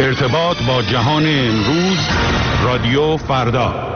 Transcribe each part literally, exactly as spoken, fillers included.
ارتباط با جهان امروز، رادیو فردا.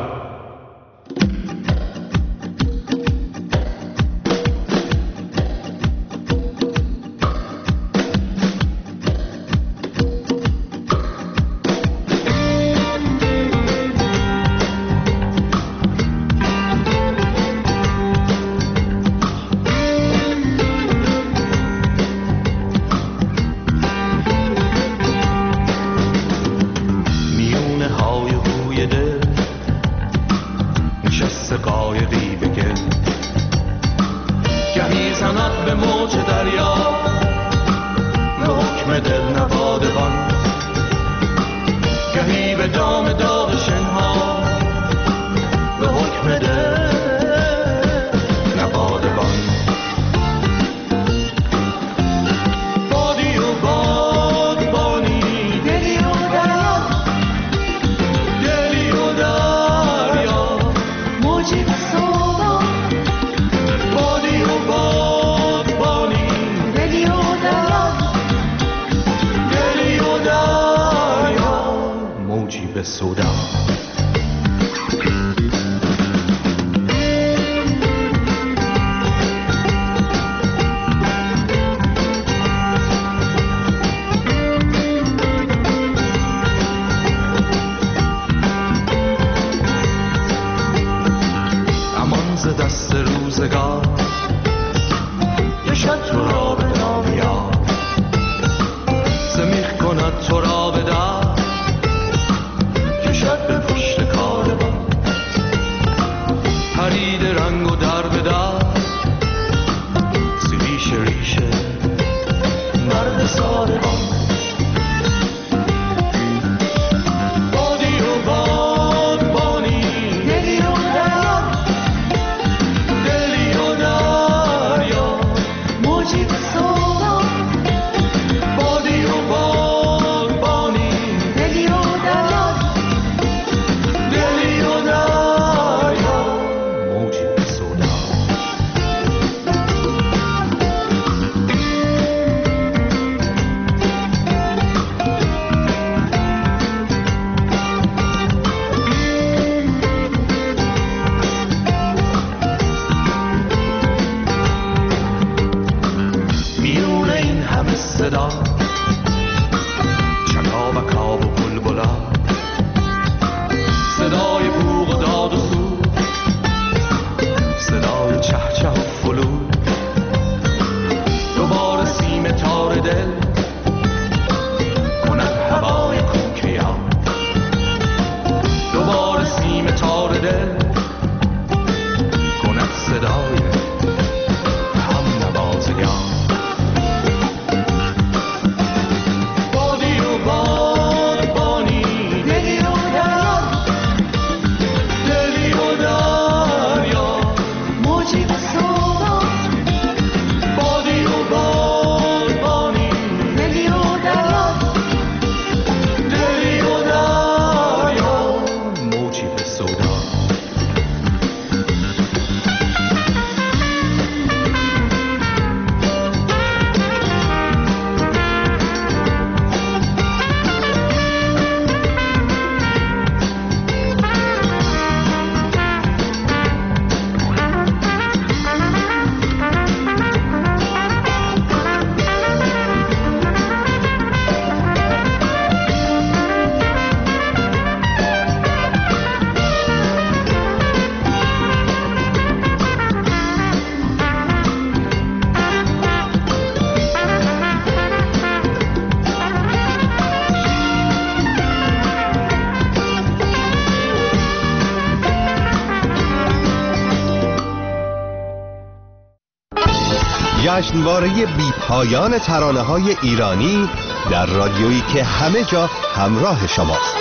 جشنواره بی پایان ترانه‌های ایرانی در رادیویی که همه جا همراه شماست.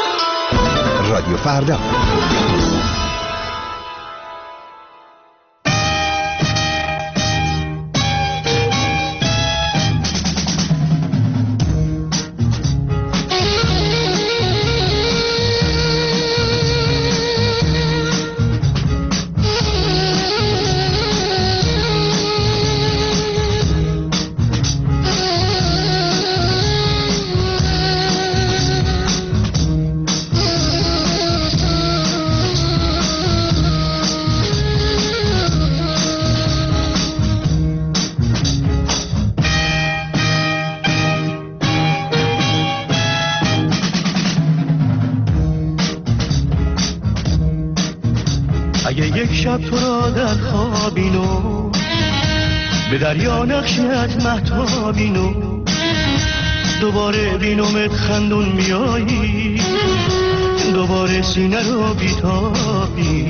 رادیو فردا. شب تو را در خوابینو به دریا نقشت مهتابینو دوباره بینومت خندون میایی دوباره سینه رو بیتابی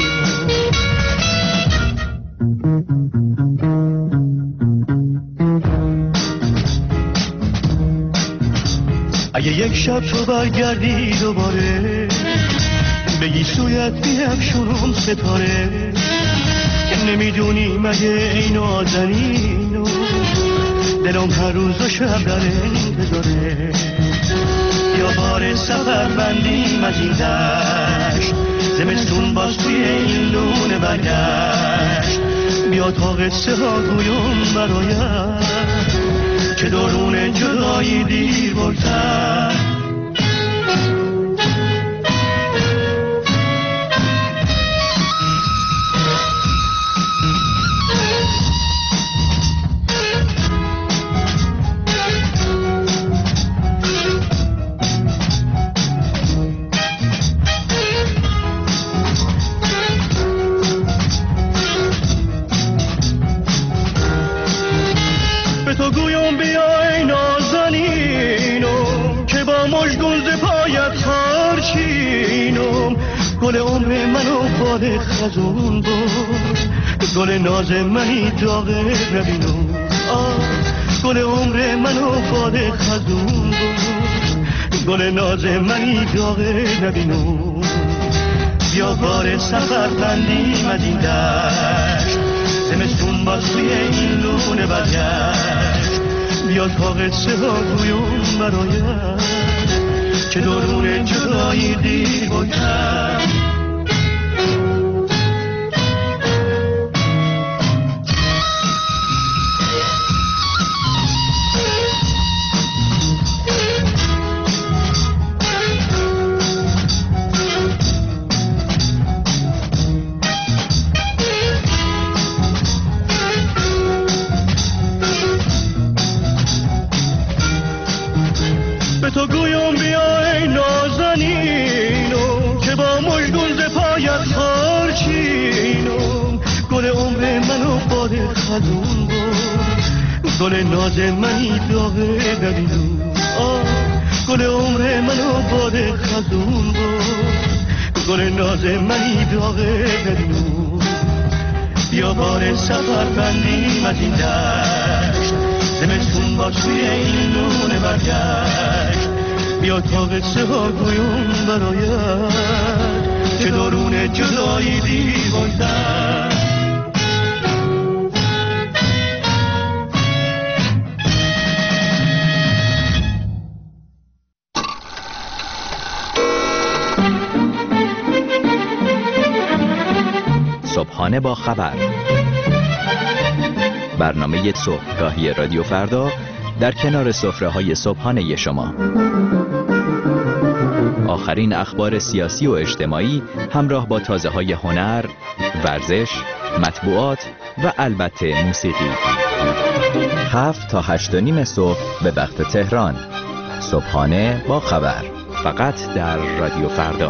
اگه یک شب تو برگردی دوباره بگی سویت بیفشونم ستاره نمیدونی مگه این نازنینو دلم هر روز و شب در انتظاره یا بار سفر بندیم از این دشت زمستون باز توی این لونه برگشت بیا تا قصه ها گویم برایت که درون جدایی دیر بگذر گل عمر منو باد خزون بود گل ناز منی داغه نبینو آه گل عمر منو باد خزون بود گل ناز منی داغه نبینو بیا بار سفر بندیم از این دشت زمستون باز توی این لونه برگشت بیا تا قصه ها گویم برایت که درون جدایی دیر بگذر تو گویم بیای نازنینم که با مژگون ز پایت خارچینم گل عمر منو باد خزون بود گل ناز منی داغه نبینم آه گل عمر منو باد خزون بود گل ناز منی داغه نبینم بیا بار سفر بندیم از این دشت زمستون با توی این لونه برگشت بیا تا قصه ها گویم برایت که درون جدایی دیر بگذر صبحانه با خبر، برنامه صبحگاهی رادیو فردا در کنار سفره‌های صبحانه شما. آخرین اخبار سیاسی و اجتماعی همراه با تازه‌های هنر، ورزش، مطبوعات و البته موسیقی. هفت تا هشت و نیم صبح به وقت تهران. صبحانه با خبر، فقط در رادیو فردا.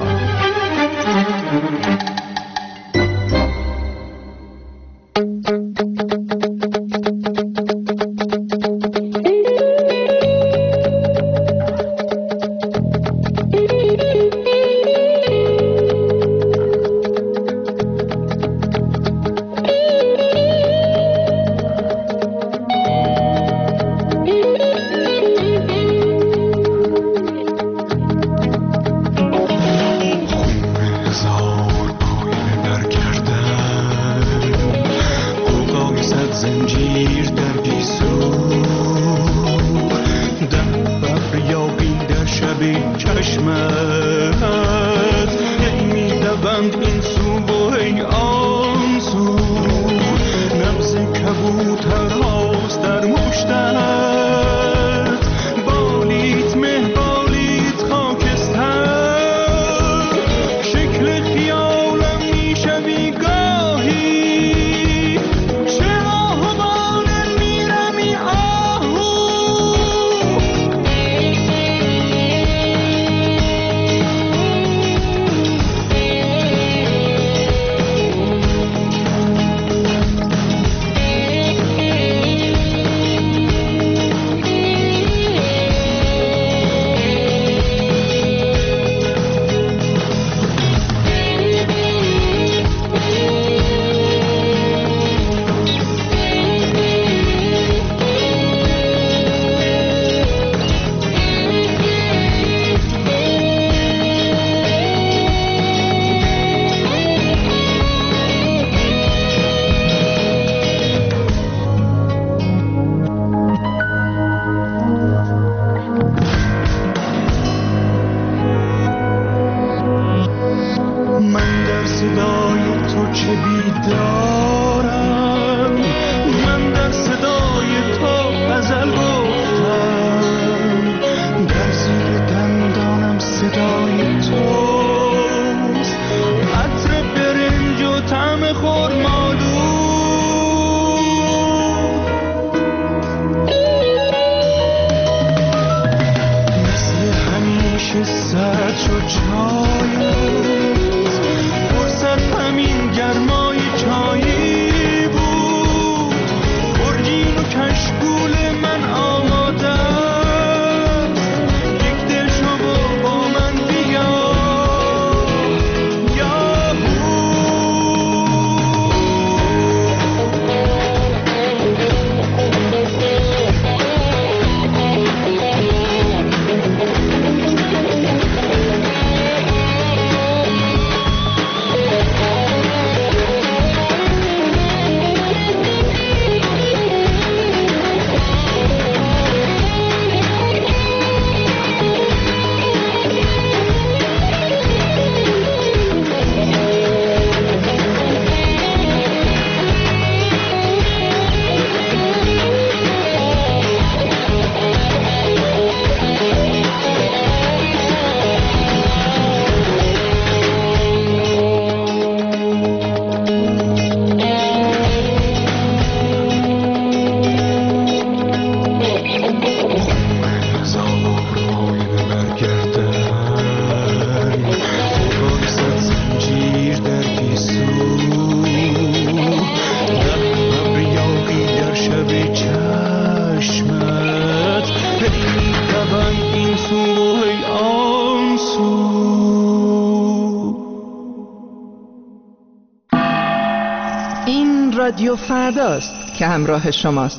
رادیو فرداست که همراه شماست.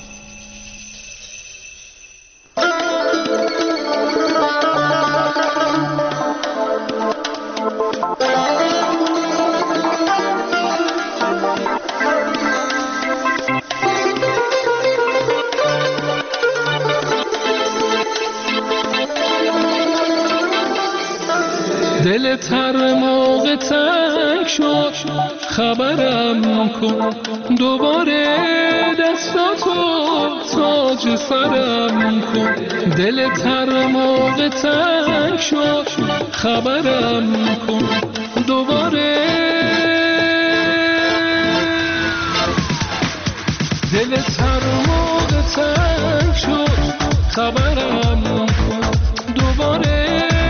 دل تر موقع تنگ شد خبرم کن، دوباره دستاتو تاج سرم کن. دل تر موقع تنگ شد خبرم کن، دوباره دل تر موقع تنگ شد خبرم کن، دوباره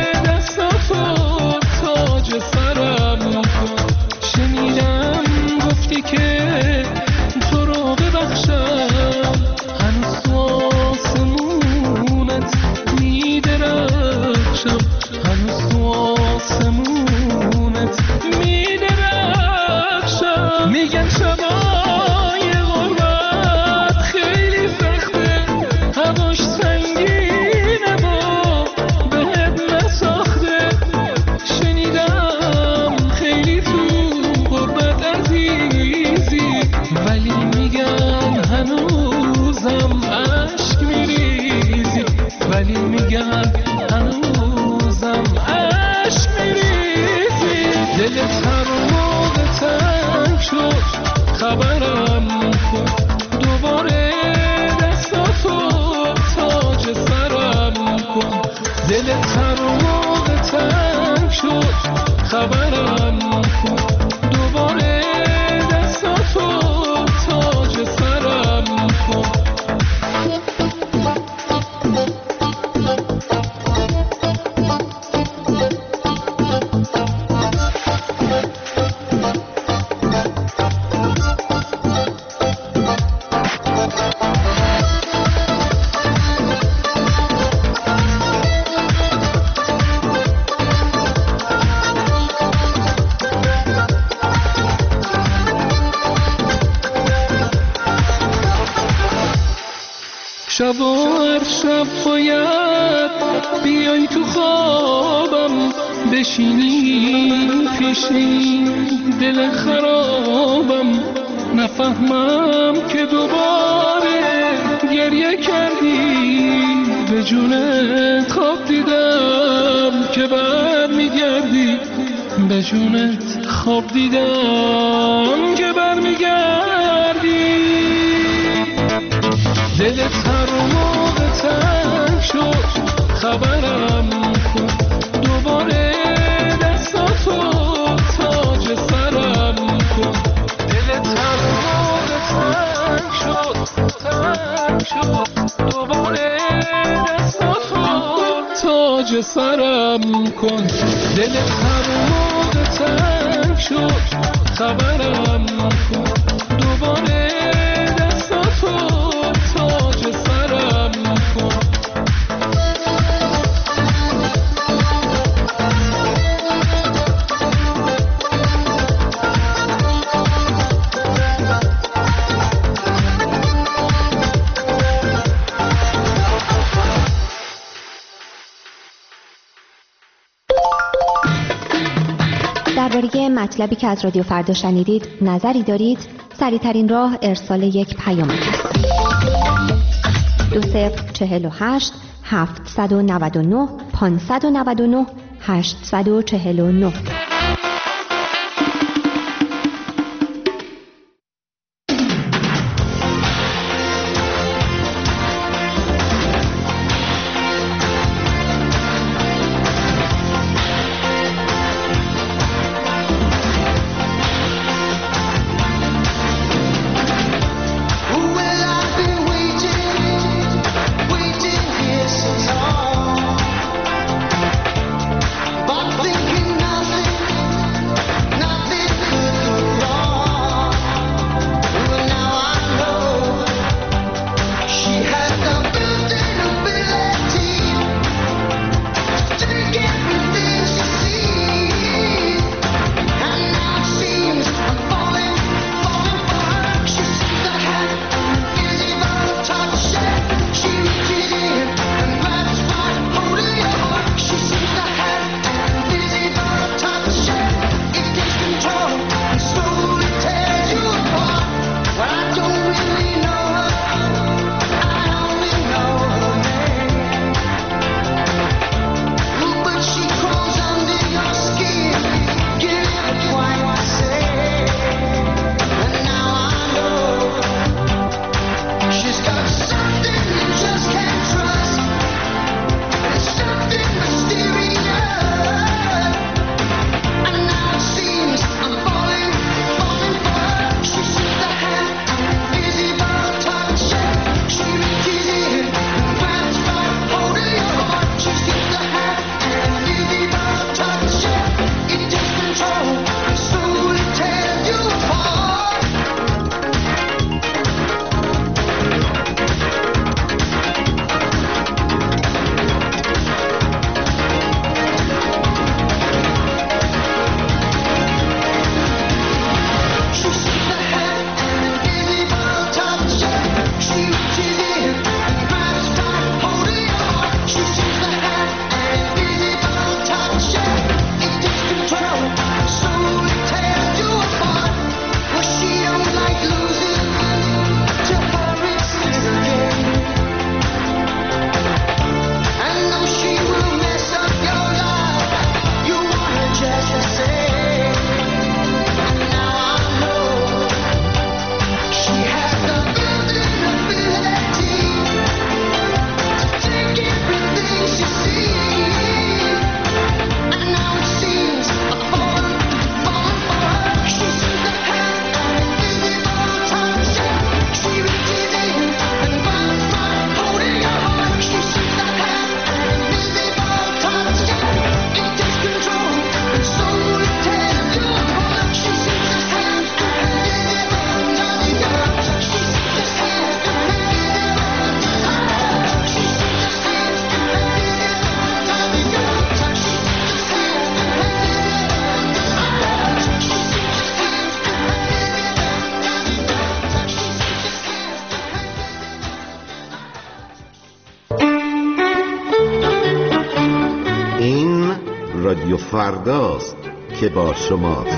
تاج سرم کن. شنیدم گفتی که تو رو ببخشم، هنوز تو آسمونت میدرخشم، هنوز تو آسمونت میدرخشم. میگن شبای غربت خیلی سخته، هواش سنگینه با بهت نساخته. شنیدم خیلی تو غربت عزیزی، ولی میگن هنوزم عشق میریزی، ولی میگن هنوزم عشق میریزی. دلت هر موقع تنگ شد خبرم کن، دوباره دستاتو تاج سرم کن. دلت هر موقع تنگ شد خبرم کن، دوباره دستاتو تاج سرم کن. شب و هر شب باید بیای تو خوابم، بشینی پیشی دل خرابم. نفهمم که دوباره گریه کردی، به جونت خواب دیدم که بر میگردی، به جونت خواب دیدم که بر میگردی. دلت هر موقع تنگ شد خبرم کن، دوباره دستاتو تاج سرم کن. دلت هر موقع تنگ شد تنگ شد، دوباره دستاتو تاج سرم کن. دلت هر موقع تنگ شد خبرم کن، دوباره دستاتو تاج سرم کن. درباره مطلبی که از رادیو فردا شنیدید نظری دارید؟ سریع‌ترین راه ارسال یک پیام است. دو صفر چهل و هشت هفتصد و نود و نه پانصد و نود و نه هشتصد و چهل و نه. But thinking nothing رادیو فرداست که با شماست.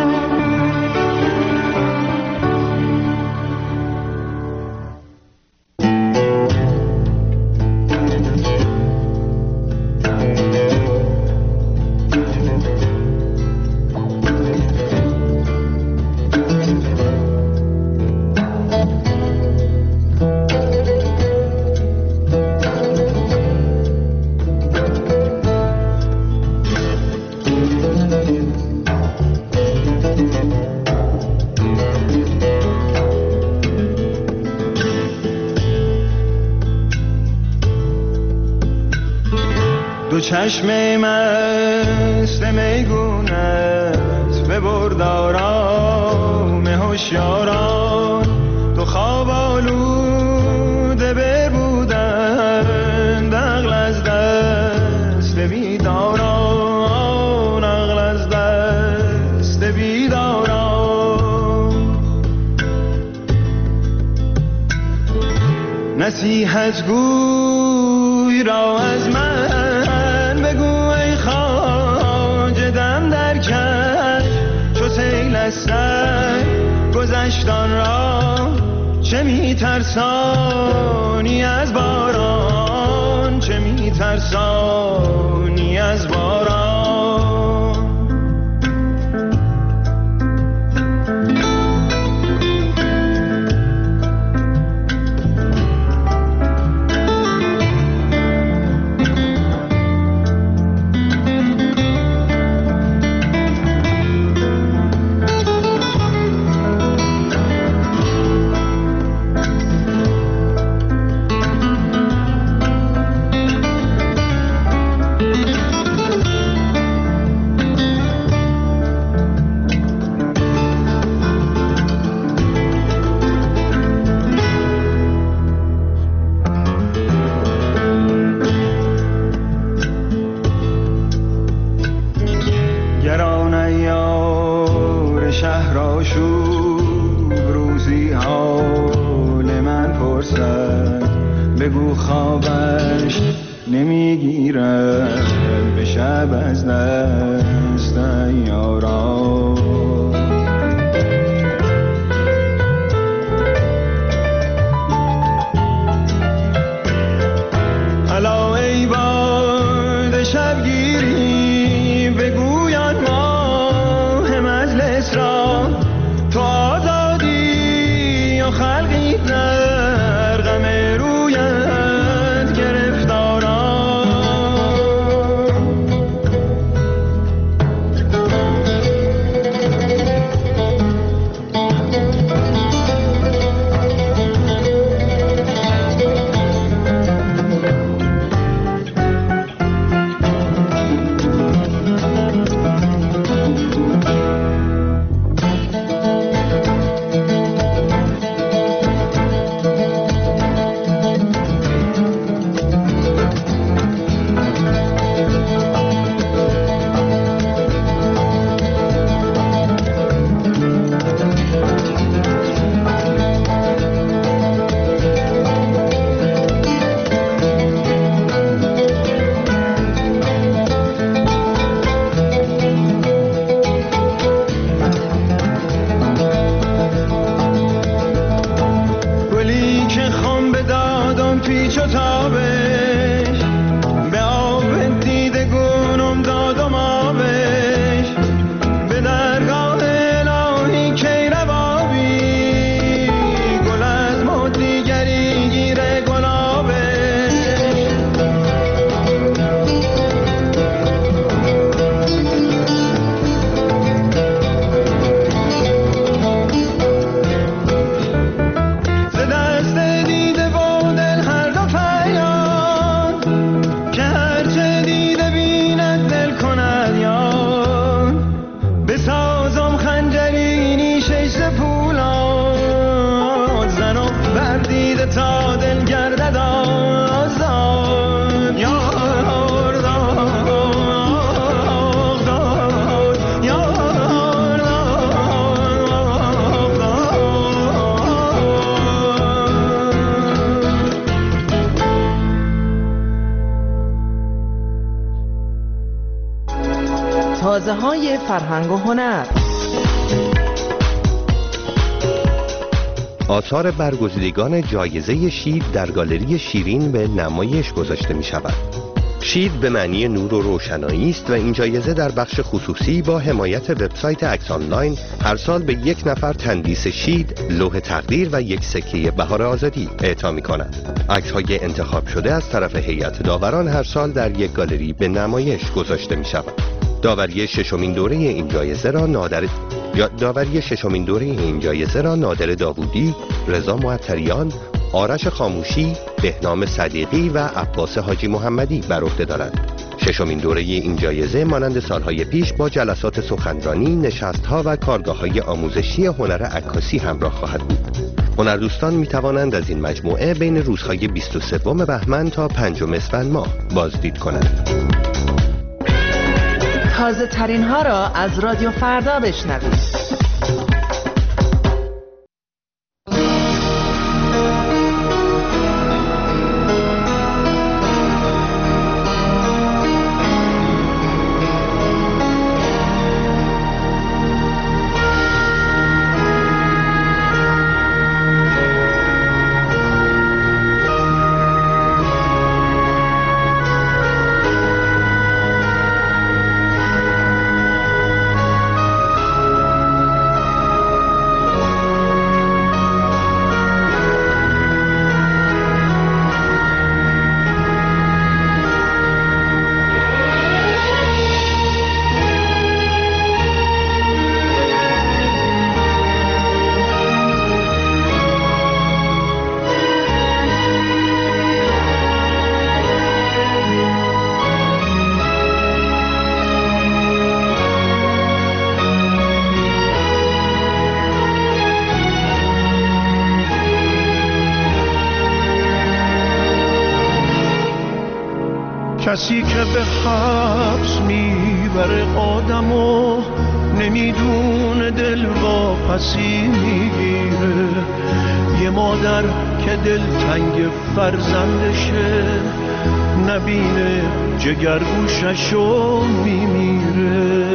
چشم مست میگونت ببرد آرام هوشیاران، تو خواب آلوده ببودند عقل از دست بیداران، عقل از دست بیداران. نصیحت گوی را از من سر گذشتان را چه میترسانی از باران، چه میترسانی از باران. بگو خوابش نمیگیرد به شب از دست یاران. الا ای باد شبگیری بگویان ماه مجلس را، تو آزادی یا خلقی در غم رویت گرفتاران. تازه های فرهنگ و هنر. آثار برگزیدگان جایزه شید در گالری شیرین به نمایش گذاشته می شود. شید به معنی نور و روشنایی است و این جایزه در بخش خصوصی با حمایت وبسایت عکس آنلاین هر سال به یک نفر تندیس شید، لوح تقدیر و یک سکه بهار آزادی اعطا می کند. عکس‌های انتخاب شده از طرف هیئت داوران هر سال در یک گالری به نمایش گذاشته می شود. داوری ششمین دوره این جایزه را نادر داوری ششمین دوره این جایزه را نادر داوودی، رضا معطریان، آرش خاموشی، بهنام صدیقی و عباس حاجی محمدی بر عهده دارند. ششمین دوره این جایزه مانند سالهای پیش با جلسات سخنرانی، نشست‌ها و کارگاه‌های آموزشی هنر عکاسی همراه خواهد بود. هنردوستان می توانند از این مجموعه بین روزهای بیست و سوم بهمن تا پنجم اسفند ماه بازدید کنند. تازه ترین ها را از رادیو فردا بشنوید. کسی که به حبس میبره آدمو نمیدونه دل واپسی میگیره. یه مادر که دلتنگ فرزندشه نبینه جگرگوششو میمیره.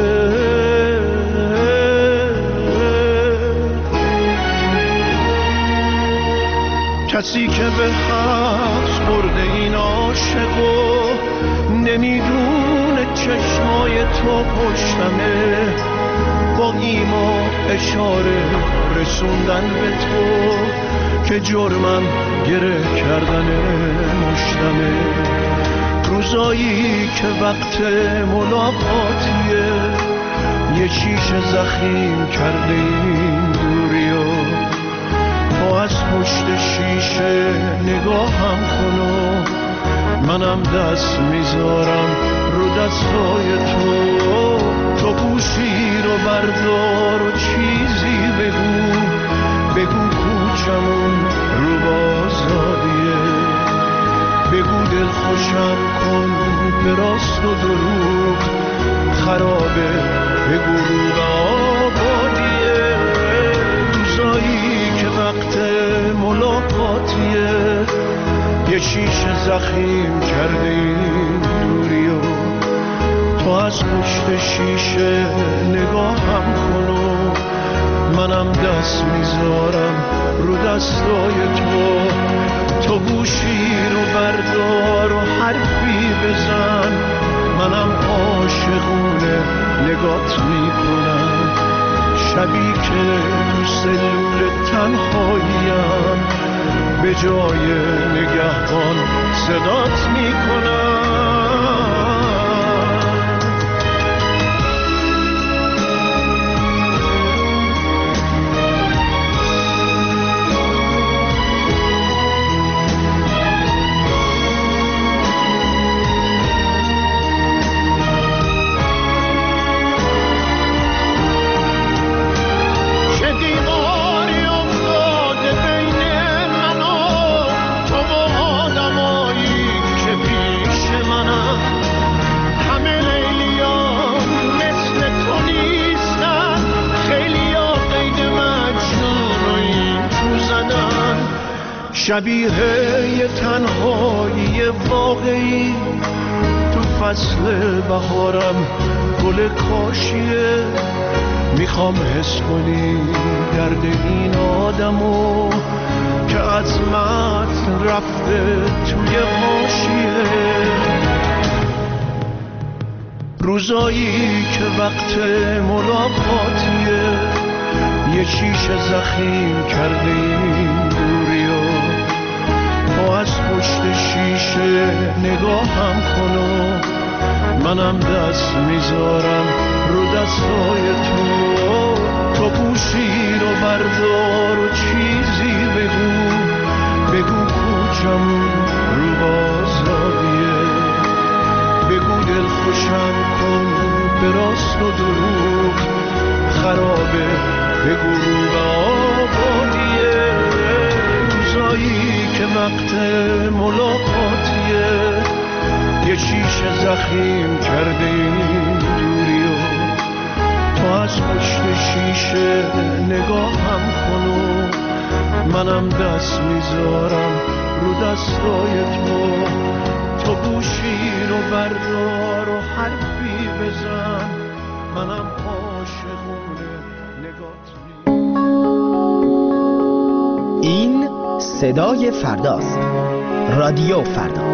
کسی که به حبس برده این عاشقو نمیدونه چشمای تو پشتمه، با ایما اشاره رسوندن به تو که جرمم گره کردن مشتمه. روزایی که وقت ملاقاتیه یه شیشه زخیم کرده این دوریو، تو از پشت شیشه نگاهم کنو منم دست میذارم رو دستای تو. تو گوشی رو بردار و چیزی بگو، بگو کوچمون رو بازادیه، بگو دل خوشم کن به راست و دروغ خرابه، بگو رو به آبادیه. روزایی که وقت ملاقاتیه یه شیشه زخیم کرده این دوریو، تو از پشت شیشه نگاهم کنو منم دست میذارم رو دستای تو. تو گوشی رو بردار و حرفی بزن منم عاشقونه نگات میکنم. شبی که تو سلول تنهاییم به جای نگهبان صدات میکنم. شبیه یه تنهایی واقعی تو فصل بهارم گل کاشیه. میخوام حس کنی درد این آدمو که عظمت رفته توی حاشیه. روزایی که وقت ملاقاتیه یه شیشه زخیم کرده این دوریا. تو از پشت شیشه نگاهم کن و منم دست میذارم رو دستای تو. تو گوشی رو بردار و چیزی بگو، بگو کوچمون رو بازاریه. بگو دل خوشم کن به راست و دروغ خرابه، بگو رو به آبادیه. روزایی که وقت ملاقاتیه یه شیشه زخیم کرده این دوریو. تو از پشت شیشه نگاهم کن و منم دست میذارم رو دستای تو. تو گوشی رو بردار و حرفی بزن، منم عاشقونه نگات می. این صدای فرداست. رادیو فردا.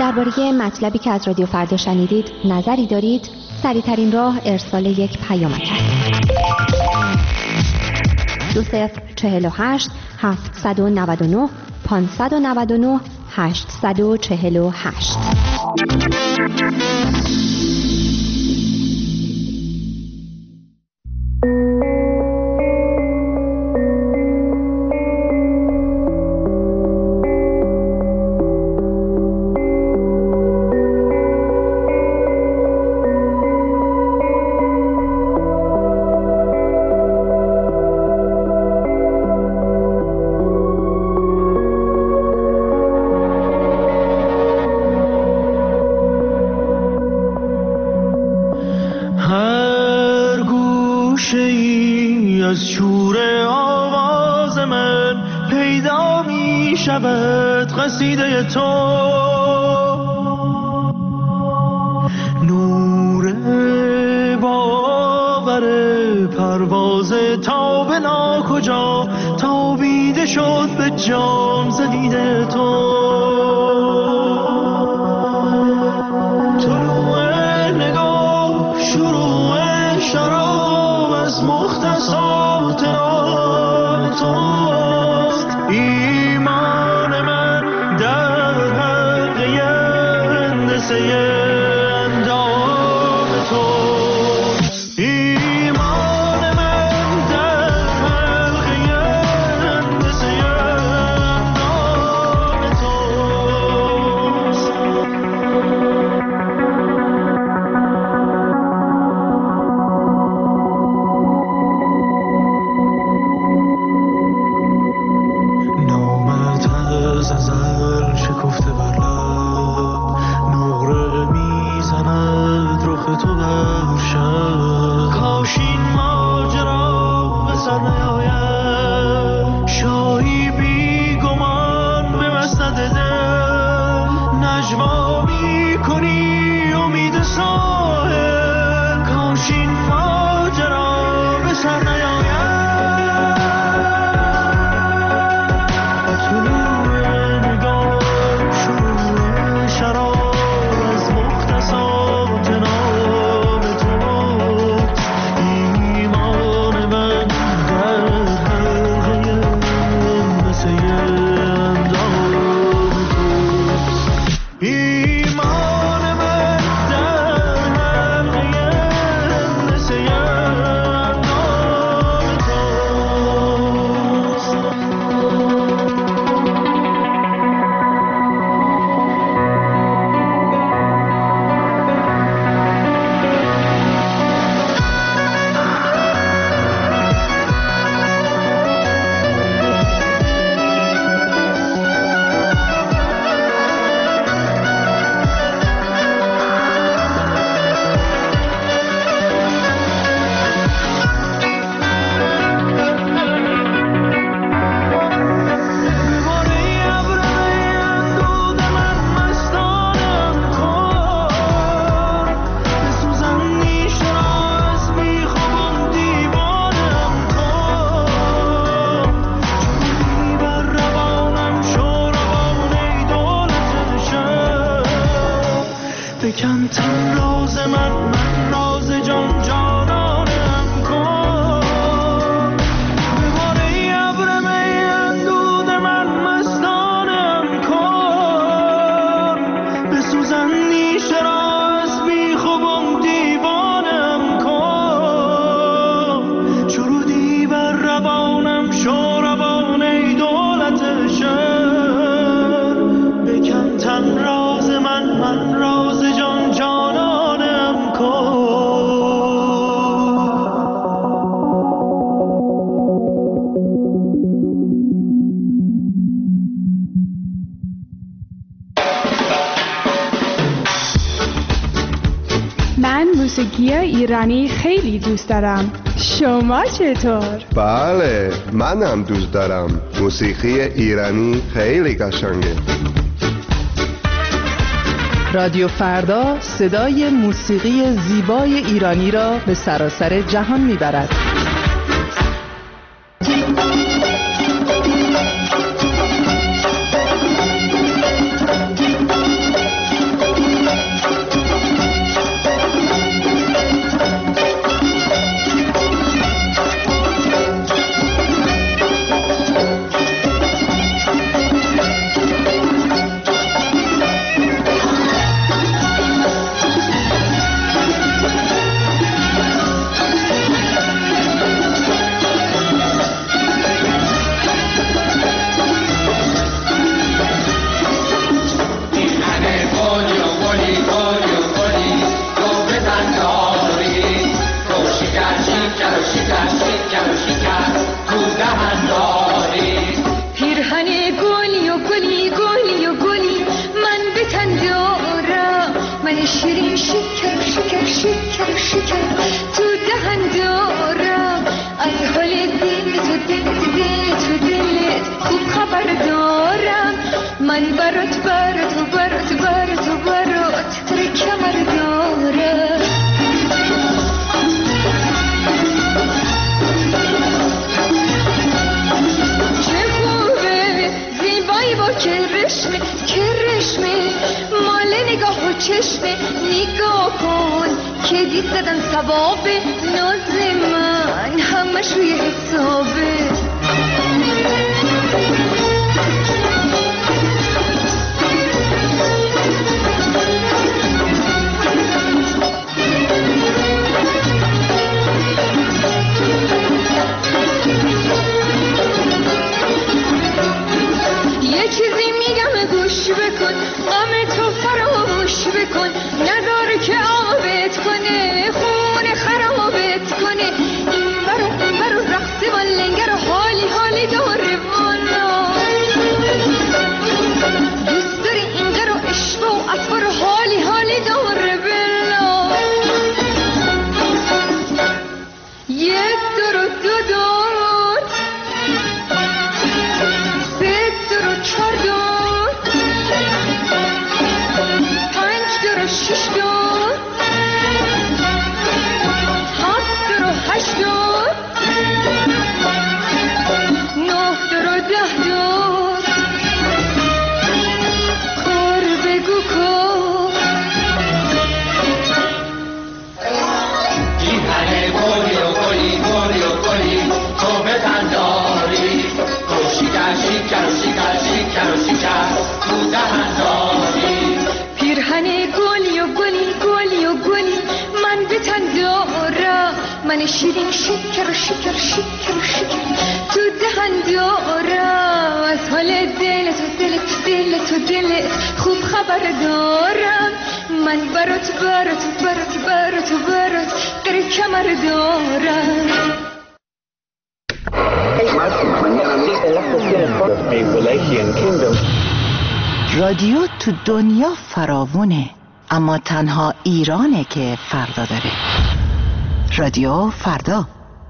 درباره مطلبی که از رادیو فردا شنیدید نظری دارید؟ سریع‌ترین راه ارسال یک پیامک است. دو صفر چهل و هشت هفتصد و نود و نه پانصد و نود و نه هشتصد و چهل و هشت. از شور آواز من پیدا می شود قصیده تو، نور باور پرواز تا به ناکجا تابیده شد به جام ز دیده تو. طلوع نگاه شروع شراب از مختصات آن توست، ایمان من در حلقه هندسه اندام توست، ایمان من در حلقه هندسه اندام توست. از ازل شکفته بر لب نقره میزند رخ تو بر شب، کاش این ماجرا به سر نیاید، شاهی بی گمان به مسند دل نجوا میکنی امید ساحل، کاش این ماجرا به سر نیاید. بکن تن راز من من راز جان جانانم کن، بباره ابر می اندود من مستانم کن، بسوزن نیشه را از بیخوبم دیوانم کن، چرودی بر روانم شو روان ای دولت شهر، بکن تن راز من من راز جان جانانم کن. من موسیقی ایرانی خیلی دوست دارم. شما چطور؟ بله منم دوست دارم. موسیقی ایرانی خیلی قشنگه. رادیو فردا صدای موسیقی زیبای ایرانی را به سراسر جهان میبرد. شکر تو دهن دارم، از حال دل تو دل دل تو دلت خوب خبر دارم. من برات برات و برات برات و برات تر کمر دارم. چه خوبه زیبایی با کرشمه کرشمه مال نگاه و چشمه. نگاه کن که دید زدن ثواب ناز من همش روی حسابه. یه چیزی میگم گوش بکن، غم تو فراموش بکن، نداره که آبت کنه خونه خرابت کنه. این برو این برو رقص با لنگر و حالی حالی داره وانا. دوست داری این قر و عشق و اطفار و حالی حالی داره بلا. یک دور و دو دور، سه دور و چهار دور، پنج دور و شش دور، هفت دور و هشت دور، نه دور و ده دور. کار بگو کار. این همه گلی و گلی گلی و گلی تو به تن داری، تو شکر شکر و شکر شکر و شکر تو دهن داری. پیرهن گلی و گلی گلی و گلی من به تن دارم. من شیرین شکر و شکر شکر و شکر تو دهن دارم. از حال دل تو دلت دل تو دلت خوب خبر دارم. من برات برات برات برات برات قره کمر دارم. رادیو تو دنیا فراوونه، اما تنها ایرانه که فردا داره. رادیو فردا.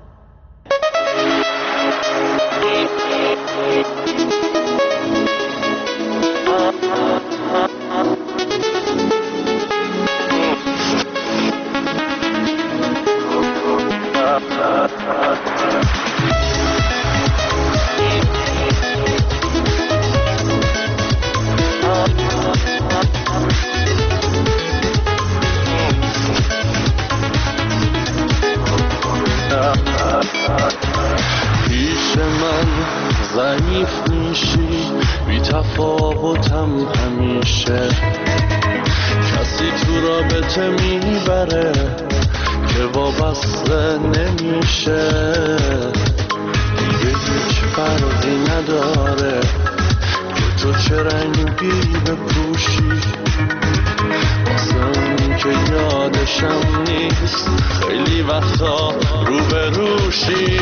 پیش من ضعیف میشی، بی تفاوتم همیشه. کسی تو رابطه میبره که وابسته نمیشه. دیگه هیچ فرقی نداره که تو چه رنگی بپوشی. واسه اون که یادشم نیست خیلی وقتا روبروشی.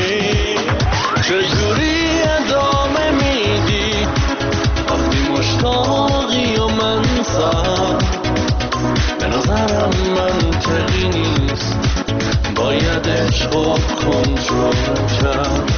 چجوری ادامه میدی وقتی مشتاقی و من سر؟ به نظرم منطقی نیست، باید عشق و کنترل کرد.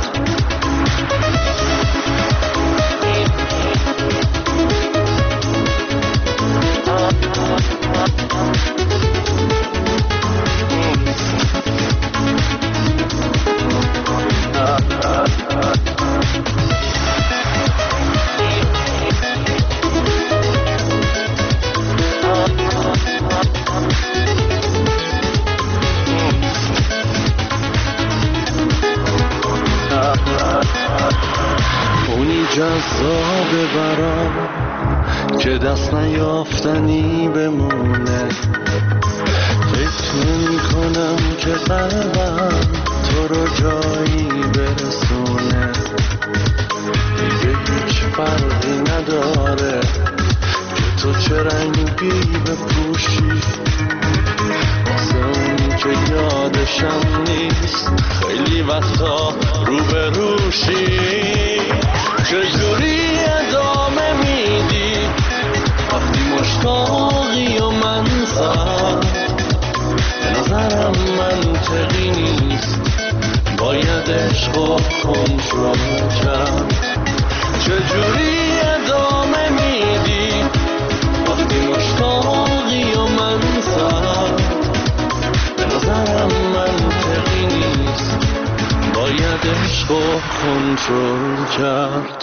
اونی جذابه برام که دست نیافتنی بمونه. فکر نمی کنم که قلبم تو رو جایی برسونه. دیگه هیچ فرقی نداره که تو چه رنگی بپوشی. واسه اون که یادشم نیست خیلی وقتا روبروشی. چجوری ادامه میدی وقتی مشتاقی و من سر؟ به نظرم عشق کنترل کرد. چجوری ادامه میدی وقتی مشتاقی و من سرد؟ به نظرم منطقی نیست، باید عشق کنترل کرد.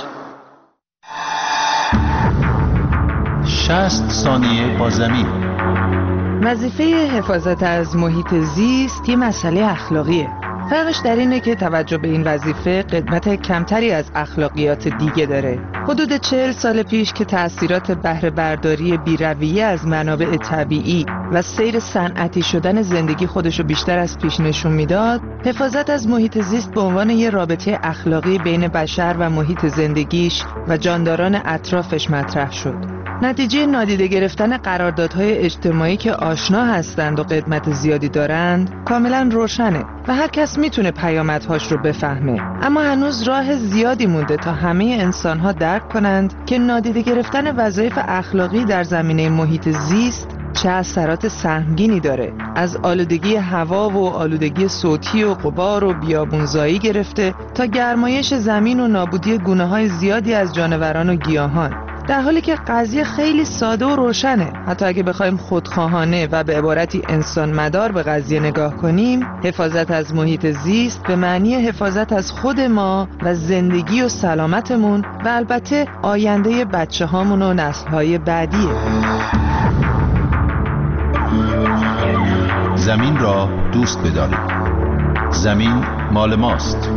شصت ثانیه با زمین. وظیفه حفاظت از محیط زیست یه مسئله اخلاقیه. فرقش در اینه که توجه به این وظیفه قدمت کمتری از اخلاقیات دیگه داره. حدود چهل سال پیش که تأثیرات بهره برداری بی‌رویه از منابع طبیعی و سیر صنعتی شدن زندگی خودشو بیشتر از پیش نشون میداد، حفاظت از محیط زیست به عنوان یه رابطه اخلاقی بین بشر و محیط زندگیش و جانداران اطرافش مطرح شد. نتیجه نادیده گرفتن قراردادهای اجتماعی که آشنا هستند و قدمت زیادی دارند کاملا روشنه و هر کس میتونه پیامدهاش رو بفهمه، اما هنوز راه زیادی مونده تا همه انسانها درک کنند که نادیده گرفتن وظایف اخلاقی در زمینه محیط زیست چه اثرات سهمگینی داره، از آلودگی هوا و آلودگی صوتی و غبار و بیابونزایی گرفته تا گرمایش زمین و نابودی گونه‌های زیادی از جانوران و گیاهان. در حالی که قضیه خیلی ساده و روشنه، حتی اگه بخوایم خودخواهانه و به عبارتی انسان مدار به قضیه نگاه کنیم، حفاظت از محیط زیست به معنی حفاظت از خود ما و زندگی و سلامتمون و البته آینده بچه هامون و نسل‌های بعدیه. زمین را دوست بدارید. زمین مال ماست.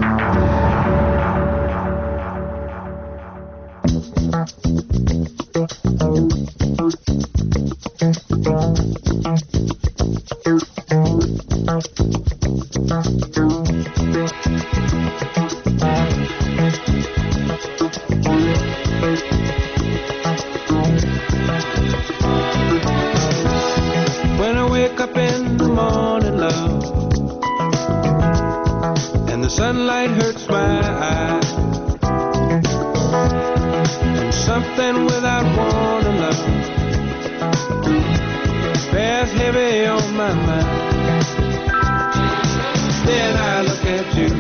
When I wake up in the morning, love, and the sunlight hurts my eyes, and something without warning, love, bears heavy on my mind. Then I look at you,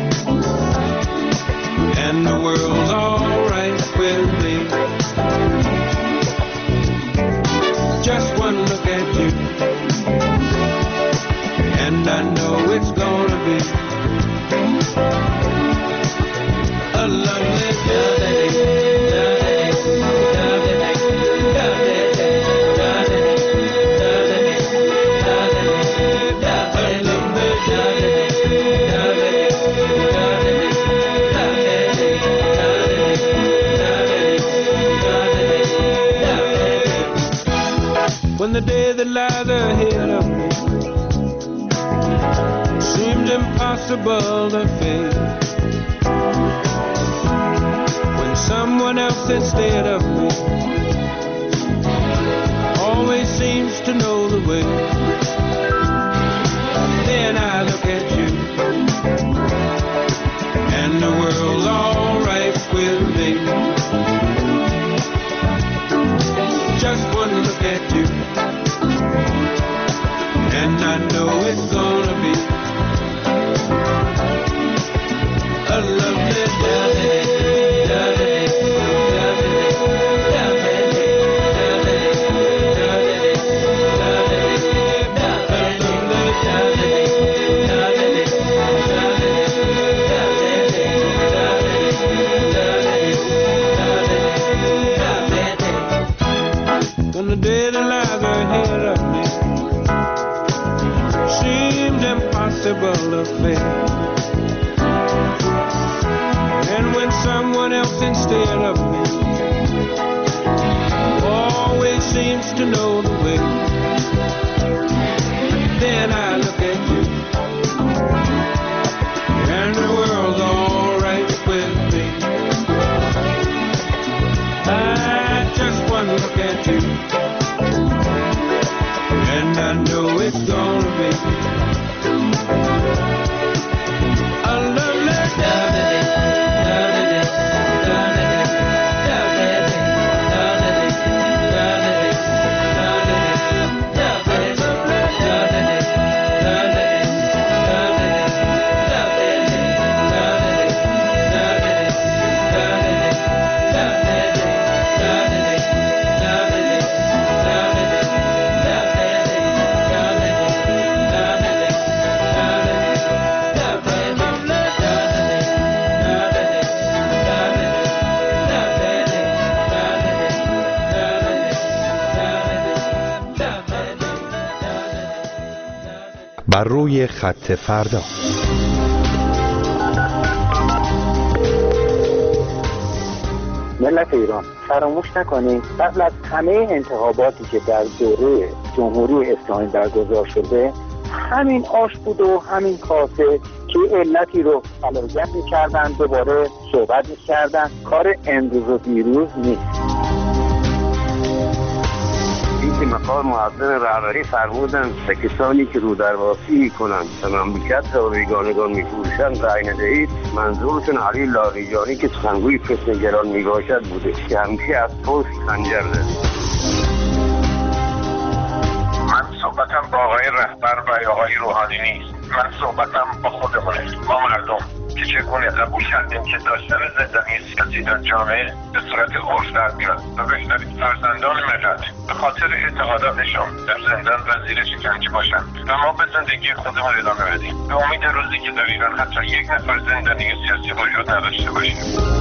and the world's alright with me. Just one look at you, and I know it's gonna be a lovely day. When the day that lies ahead of me seems impossible to face, when someone else instead of me always seems to know the way, then I look at you, and the world's alright with me. Just one look at you, and I know it's gonna be a lovely day. When the day that lies ahead of me seems impossible to face, and when someone else instead of me always seems to know the way, then I look at you, and the world's alright with me. I just one look at you, and I know it's gonna be a lovely day. بر روی خط فردا. ملت ایران فراموش نکنید قبل از همه انتخاباتی که در دوره جمهوری اسلامی برگزار شده همین آش بود و همین کاسه که علتی رو فلاکت می‌کردن دوباره صحبت می‌کردن. کار امروز و دیروز نیست. این مقام معظم رهبری فرمودن به کسانی که رو درواسی کنند و مملکت را بیگانگان می‌فروشند رأی ندهید. منظورشون علی لاریجانی که سخنگوی فتنه‌گران میباشد بوده که همیشه از پشت خنجر زده. من صحبتم با آقای رهبر و آقای روحانی نیست. من صحبتم با خودمونه، با مردم که چگونه قبول کردیم که داشتن زندانی سیاسی در جامعه به صورت عرف در میاد و بشنوید فرزندان ملت به خاطر اعتقاداتشون در زندان و زیر شکنجه باشن و ما به زندگی خودمون ادامه بدیم به امید روزی که در ایران حتی یک نفر زندانی سیاسی وجود نداشته باشیم.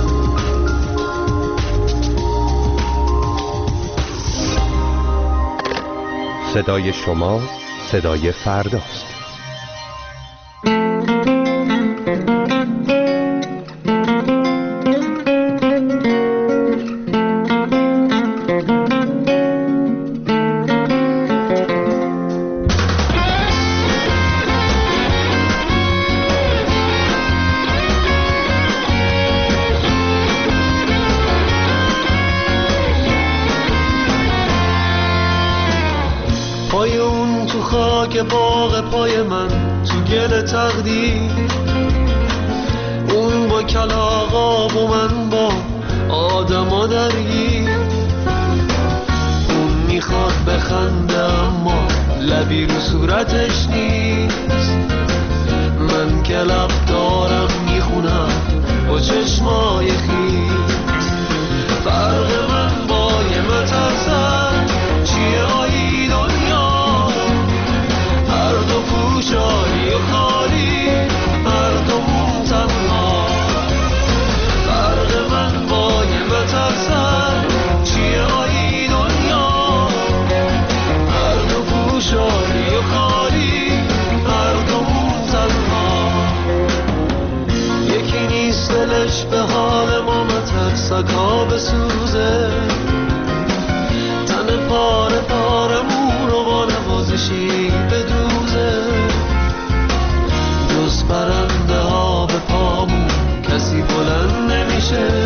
صدای شما صدای فرداست. پای اون تو خاک باغ پای من تو گل تقدیر، اون با کلاغاب و من با آدما درگیر. اون میخواد بخنده اما لبی رو صورتش نیست. من که لب دارم میخونم با چشمای خیس. فرق من با یه مترسن چیه آیی دنیا؟ هر دو پوشانی و خالی، هر دومون تنها. فرق من با یه مترسن چیه آیی دنیا؟ هر دو پوشانی و خالی، هر دومون تنها. یکی نیست دلش به حال ما مترسکا بسوزه، تن پاره پارمون رو با نوازشی بدوزه. جز پرنده ها به پامون کسی بلند نمیشه.